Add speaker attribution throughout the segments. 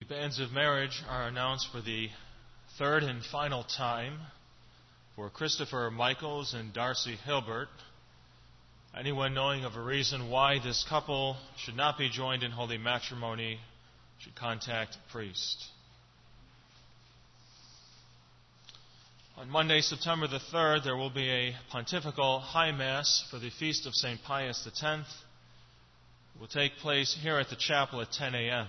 Speaker 1: The banns of marriage are announced for the third and final time for Christopher Michaels and Darcy Hilbert. Anyone knowing of a reason why this couple should not be joined in holy matrimony should contact a priest. On Monday, September the 3rd, there will be a pontifical high mass for the feast of St. Pius X. It will take place here at the chapel at 10 a.m.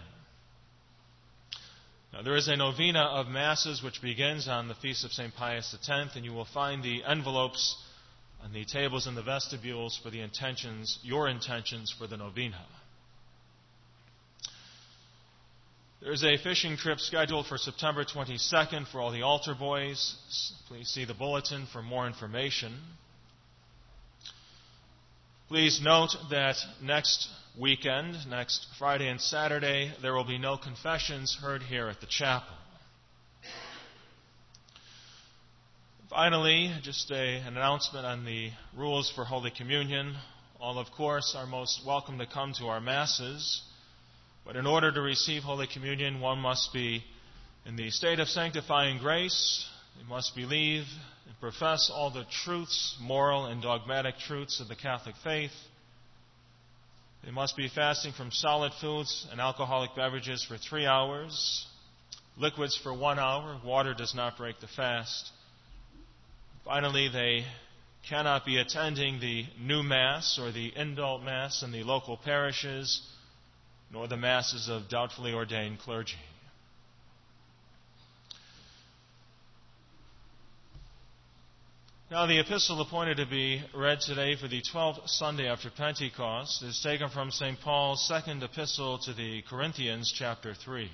Speaker 1: Now, there is a novena of masses which begins on the feast of St. Pius X, and you will find the envelopes on the tables in the vestibules for your intentions for the novena. There is a fishing trip scheduled for September 22nd for all the altar boys. Please see the bulletin for more information. Please note that next weekend, next Friday and Saturday, there will be no confessions heard here at the chapel. Finally, just an announcement on the rules for Holy Communion. All, of course, are most welcome to come to our Masses, but in order to receive Holy Communion, one must be in the state of sanctifying grace. They must believe and profess all the truths, moral and dogmatic truths of the Catholic faith. They must be fasting from solid foods and alcoholic beverages for 3 hours, liquids for 1 hour. Water does not break the fast. Finally, they cannot be attending the new Mass or the indult Mass in the local parishes, nor the Masses of doubtfully ordained clergy. Now, the epistle appointed to be read today for the 12th Sunday after Pentecost is taken from St. Paul's second epistle to the Corinthians, chapter 3.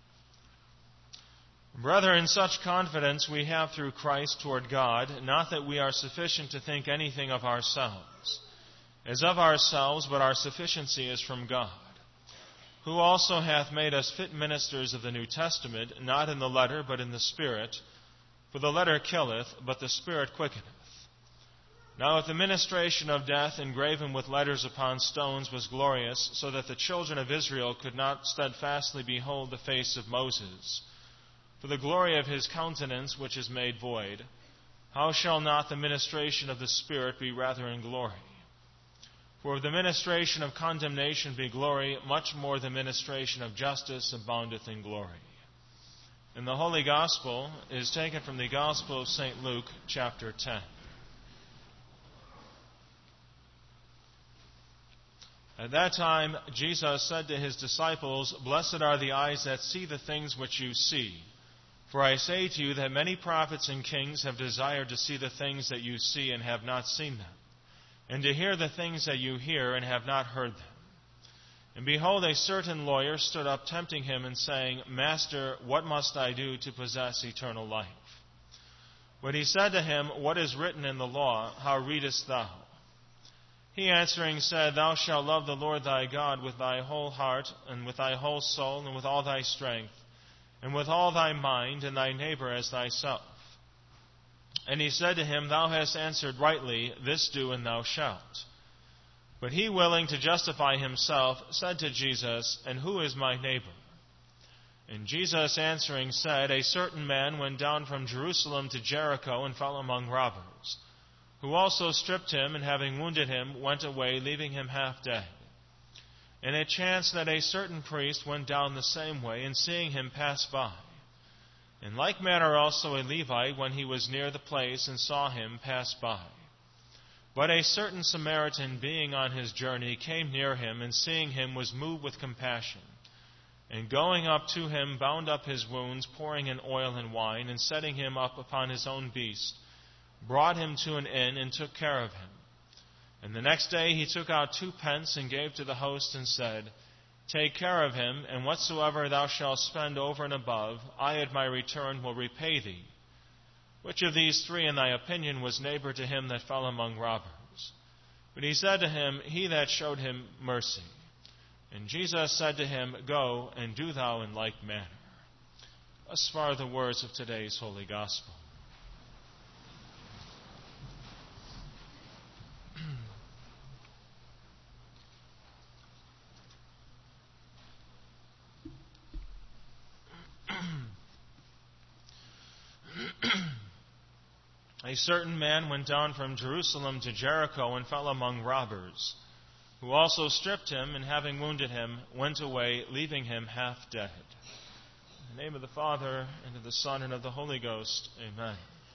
Speaker 1: Brethren, such confidence we have through Christ toward God, not that we are sufficient to think anything of ourselves, as of ourselves, but our sufficiency is from God, who also hath made us fit ministers of the New Testament, not in the letter, but in the Spirit. For the letter killeth, but the Spirit quickeneth. Now if the ministration of death engraven with letters upon stones was glorious, so that the children of Israel could not steadfastly behold the face of Moses, for the glory of his countenance which is made void, how shall not the ministration of the Spirit be rather in glory? For if the ministration of condemnation be glory, much more the ministration of justice aboundeth in glory. And the Holy Gospel is taken from the Gospel of St. Luke, chapter 10. At that time, Jesus said to his disciples, Blessed are the eyes that see the things which you see. For I say to you that many prophets and kings have desired to see the things that you see and have not seen them, and to hear the things that you hear and have not heard them. And behold, a certain lawyer stood up tempting him and saying, Master, what must I do to possess eternal life? But he said to him, What is written in the law? How readest thou? He answering said, Thou shalt love the Lord thy God with thy whole heart, and with thy whole soul, and with all thy strength, and with all thy mind, and thy neighbor as thyself. And he said to him, Thou hast answered rightly, this do, and thou shalt. But he, willing to justify himself, said to Jesus, And who is my neighbor? And Jesus answering said, A certain man went down from Jerusalem to Jericho and fell among robbers, who also stripped him, and having wounded him, went away, leaving him half dead. And it chanced that a certain priest went down the same way, and seeing him passed by. In like manner also a Levite, when he was near the place and saw him, passed by. But a certain Samaritan, being on his journey, came near him, and seeing him was moved with compassion. And going up to him, bound up his wounds, pouring in oil and wine, and setting him up upon his own beast, brought him to an inn, and took care of him. And the next day he took out 2 pence, and gave to the host, and said, Take care of him, and whatsoever thou shalt spend over and above, I at my return will repay thee. Which of these 3, in thy opinion, was neighbor to him that fell among robbers? But he said to him, He that showed him mercy. And Jesus said to him, Go, and do thou in like manner. Thus far the words of today's Holy Gospel. a certain man went down from Jerusalem to Jericho and fell among robbers, who also stripped him, and having wounded him, went away, leaving him half dead. In the name of the Father, and of the Son, and of the Holy Ghost. Amen.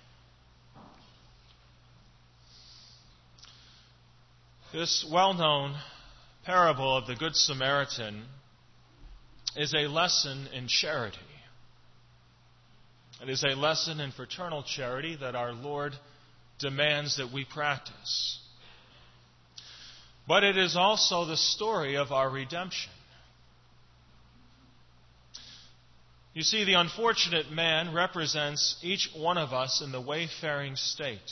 Speaker 1: This well-known parable of the Good Samaritan is a lesson in charity. It is a lesson in fraternal charity that our Lord demands that we practice. But it is also the story of our redemption. You see, the unfortunate man represents each one of us in the wayfaring state.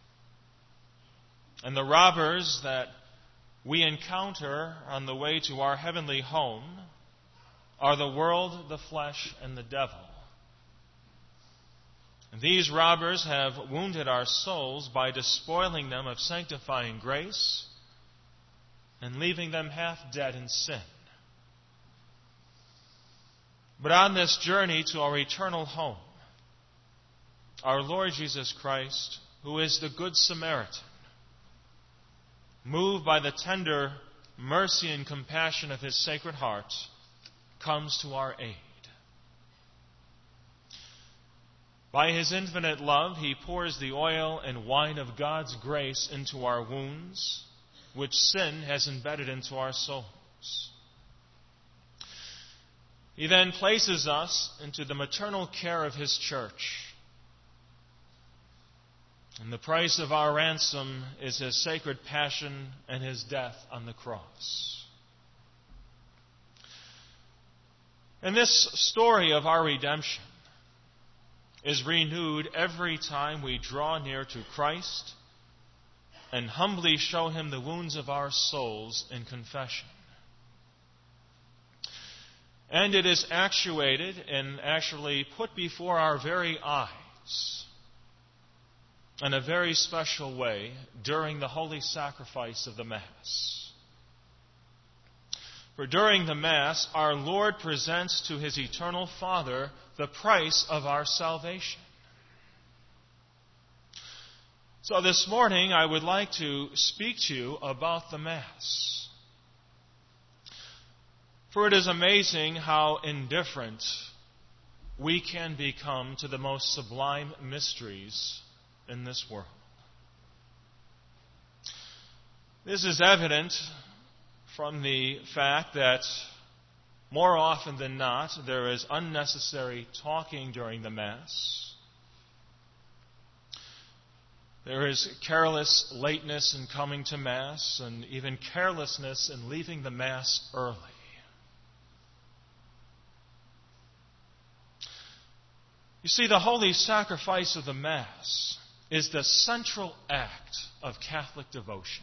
Speaker 1: And the robbers that we encounter on the way to our heavenly home are the world, the flesh, and the devil. And these robbers have wounded our souls by despoiling them of sanctifying grace and leaving them half dead in sin. But on this journey to our eternal home, our Lord Jesus Christ, who is the Good Samaritan, moved by the tender mercy and compassion of His Sacred Heart, comes to our aid. By His infinite love, He pours the oil and wine of God's grace into our wounds, which sin has embedded into our souls. He then places us into the maternal care of His church. And the price of our ransom is His sacred passion and His death on the cross. And this story of our redemption is renewed every time we draw near to Christ and humbly show Him the wounds of our souls in confession. And it is actuated and actually put before our very eyes in a very special way during the holy sacrifice of the Mass. For during the Mass, our Lord presents to His eternal Father the price of our salvation. So this morning, I would like to speak to you about the Mass. For it is amazing how indifferent we can become to the most sublime mysteries in this world. This is evident from the fact that more often than not, there is unnecessary talking during the Mass. There is careless lateness in coming to Mass, and even carelessness in leaving the Mass early. You see, the holy sacrifice of the Mass is the central act of Catholic devotion.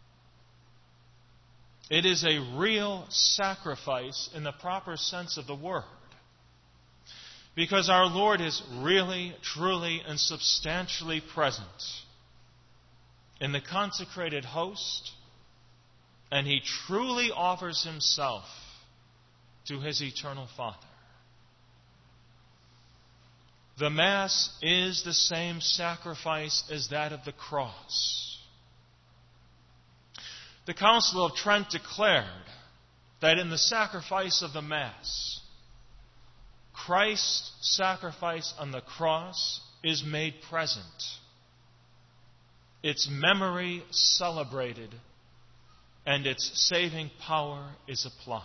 Speaker 1: It is a real sacrifice in the proper sense of the word, because our Lord is really, truly, and substantially present in the consecrated host, and He truly offers Himself to His eternal Father. The Mass is the same sacrifice as that of the cross. The Council of Trent declared that in the sacrifice of the Mass, Christ's sacrifice on the cross is made present, its memory celebrated, and its saving power is applied.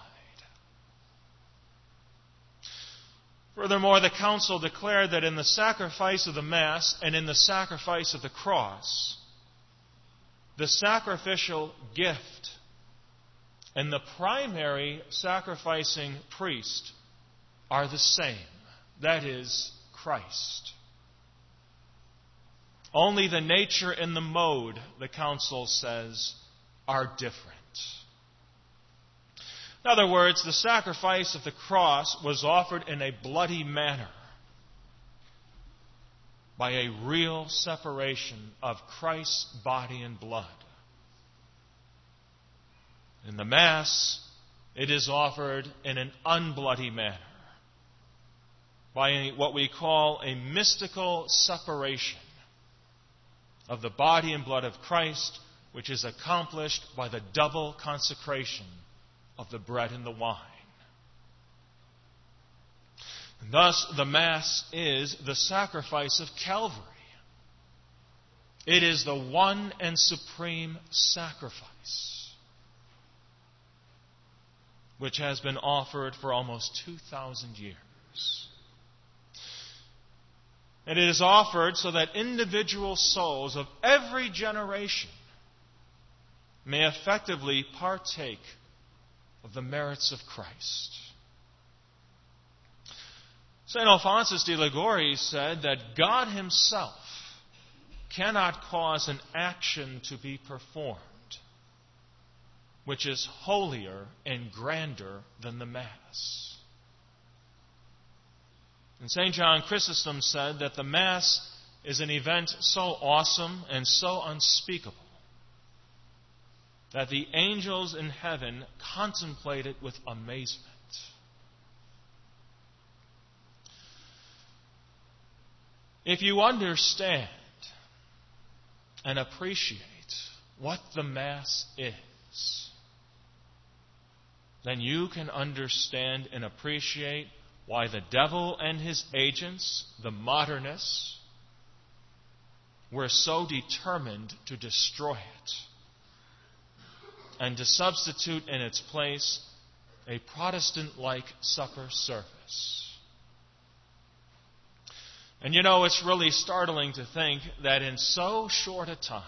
Speaker 1: Furthermore, the Council declared that in the sacrifice of the Mass and in the sacrifice of the cross, the sacrificial gift and the primary sacrificing priest are the same. That is, Christ. Only the nature and the mode, the Council says, are different. In other words, the sacrifice of the cross was offered in a bloody manner by a real separation of Christ's body and blood. In the Mass, it is offered in an unbloody manner by what we call a mystical separation of the body and blood of Christ, which is accomplished by the double consecration of the bread and the wine. And thus, the Mass is the sacrifice of Calvary. It is the one and supreme sacrifice which has been offered for almost 2,000 years. And it is offered so that individual souls of every generation may effectively partake of the merits of Christ. St. Alphonsus de Liguori said that God Himself cannot cause an action to be performed which is holier and grander than the Mass. And St. John Chrysostom said that the Mass is an event so awesome and so unspeakable that the angels in heaven contemplate it with amazement. If you understand and appreciate what the Mass is, then you can understand and appreciate why the devil and his agents, the modernists, were so determined to destroy it and to substitute in its place a Protestant-like supper service. And you know, it's really startling to think that in so short a time,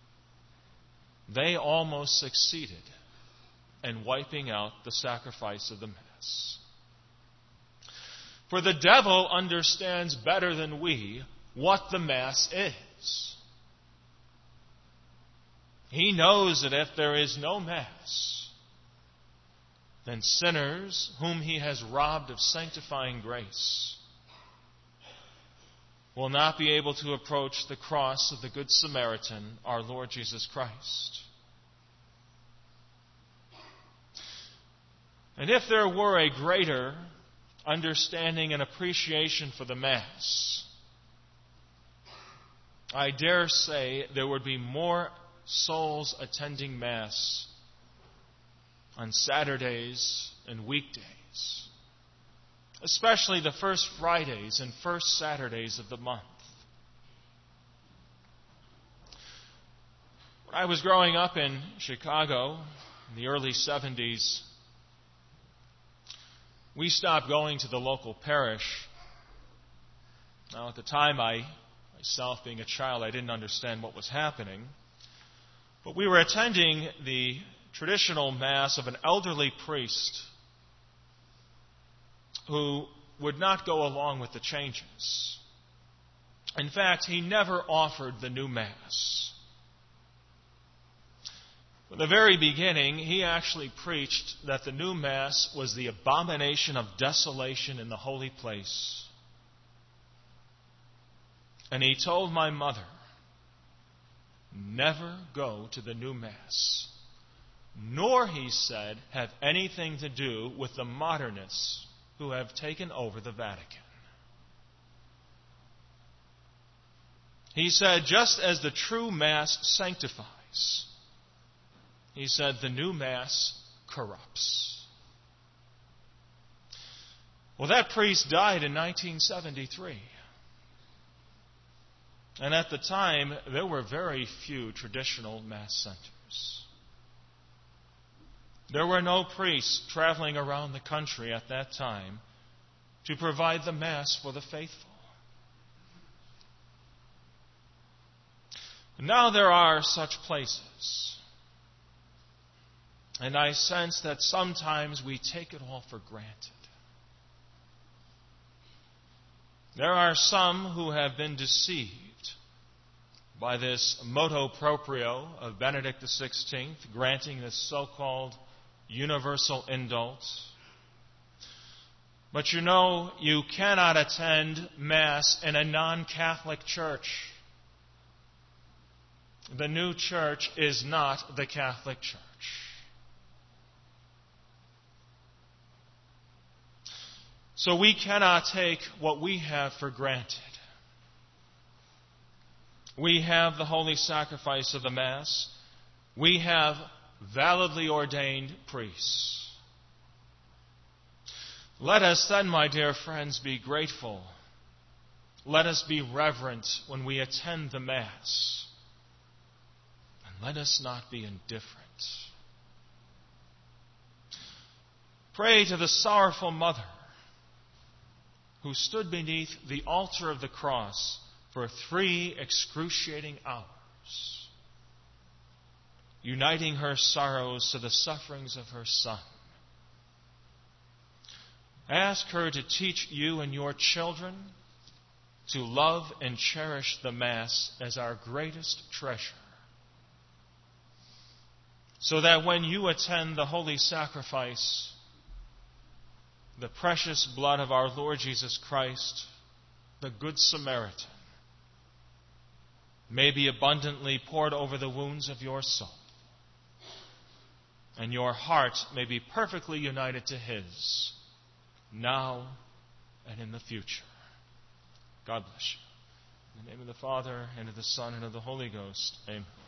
Speaker 1: they almost succeeded in wiping out the sacrifice of the Mass. For the devil understands better than we what the Mass is. He knows that if there is no Mass, then sinners whom he has robbed of sanctifying grace will not be able to approach the cross of the Good Samaritan, our Lord Jesus Christ. And if there were a greater understanding and appreciation for the Mass, I dare say there would be more souls attending Mass on Saturdays and weekdays, especially the first Fridays and first Saturdays of the month. When I was growing up in Chicago in the early 70s, we stopped going to the local parish. Now, at the time, myself being a child, I didn't understand what was happening. But we were attending the traditional Mass of an elderly priest who would not go along with the changes. In fact, he never offered the new Mass. From the very beginning, he actually preached that the new Mass was the abomination of desolation in the holy place. And he told my mother, never go to the new Mass, nor, he said, have anything to do with the modernists who have taken over the Vatican. He said, just as the true Mass sanctifies, he said, the new Mass corrupts. Well, that priest died in 1973. And at the time, there were very few traditional Mass centers. There were no priests traveling around the country at that time to provide the Mass for the faithful. Now there are such places. And I sense that sometimes we take it all for granted. There are some who have been deceived by this motu proprio of Benedict XVI, granting this so-called universal indult. But you know, you cannot attend Mass in a non-Catholic church. The new church is not the Catholic Church. So we cannot take what we have for granted. We have the holy sacrifice of the Mass. We have validly ordained priests. Let us then, my dear friends, be grateful. Let us be reverent when we attend the Mass. And let us not be indifferent. Pray to the sorrowful Mother who stood beneath the altar of the cross for 3 excruciating hours, uniting her sorrows to the sufferings of her Son. Ask her to teach you and your children to love and cherish the Mass as our greatest treasure, so that when you attend the holy sacrifice, the precious blood of our Lord Jesus Christ, the Good Samaritan, may be abundantly poured over the wounds of your soul, and your heart may be perfectly united to His, now and in the future. God bless you. In the name of the Father, and of the Son, and of the Holy Ghost. Amen.